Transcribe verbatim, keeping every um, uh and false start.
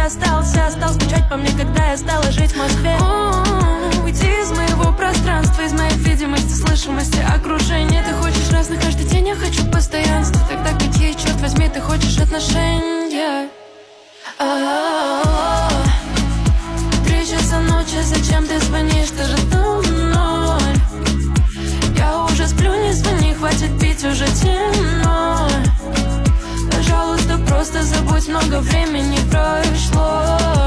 остался. Стал скучать по мне, когда я стала жить в Москве. О, уйти из моего пространства, из моей видимости, слышимости, окружения. Ты хочешь разных каждый день, я хочу постоянства. Тогда какие, черт возьми, ты хочешь отношения? Три часа ночи, зачем ты звонишь? Ты же там ноль. Я уже сплю, не звони, хватит пить, уже темно. Пожалуйста, просто забудь, много времени прошло.